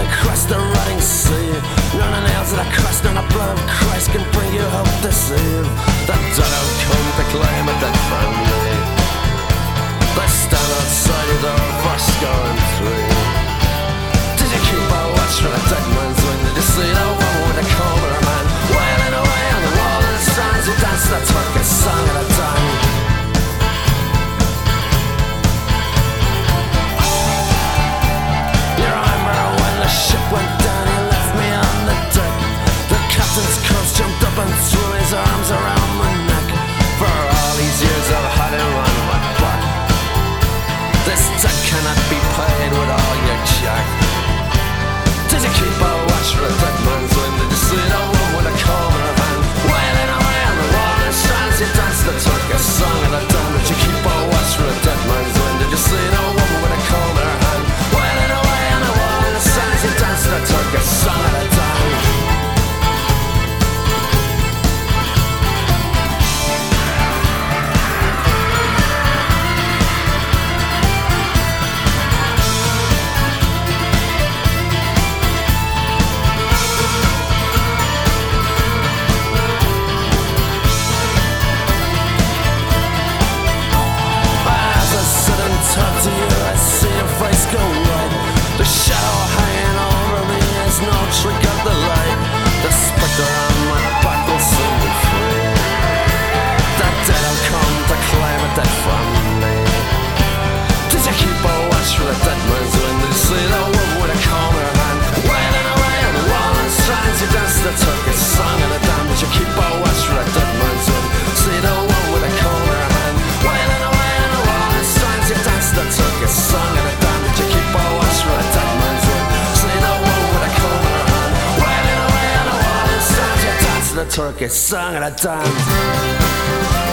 across the rotting sea. None of nails that are crushed on the blood of Christ can bring you hope to save. The dead have come to claim a dead family. They stand outside your door for scoring three. Did you keep a watch for a dead man's wing? Did you see that woman with a comb in her hand, wailing away on the wall of the strands? Who danced the Turkish song at a time? You remember when the ship went down, you left me on the deck. The captain's curse jumped up and threw his arms around my neck. For all these years I've had it on my back. This debt cannot be paid with all your jack. Did you keep a watch for a dead man's wind? Did you see that woman with a comb in her hand, wailing away on the wall and strands? You danced the Turkish song of the dawn. Did you keep a watch for a dead man's wind? Did you see that woman with a comb in her hand, wailing away on the wall and strands? You danced the Turkish song of the dawn. Talk to you, I see your face go white. The shadow hanging over me is no trick of the light. The spectre on my back will soon be free. The dead have come to claim a dead family. Did you keep a watch for the dead man's wind? Did you see the woman with a comb in her hand, wailing away on the wall and strands? You danced the Turkish song of the damned. Did you keep a watch for the dead man's wind? See the woman with a comb in her hand, wailing away on the wall and strands? You danced the Turkish song of the damned. Did you keep a watch for a dead man's wind? See the woman with a comb in her hand, wailing away on the wall and strands? You danced the Turkish song of the damned.